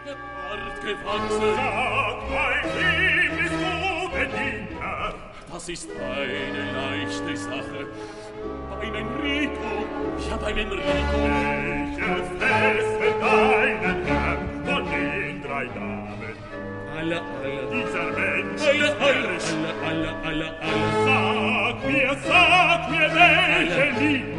gewachsen. Sag, bei wem bist du Bedienter? Das ist eine leichte Sache. Bei Enrico, ja, bei Enrico. Welches Fest für deinen Herrn von den 3 Damen? Alle. Dieser Mensch Alle. Sag mir, welche Liebe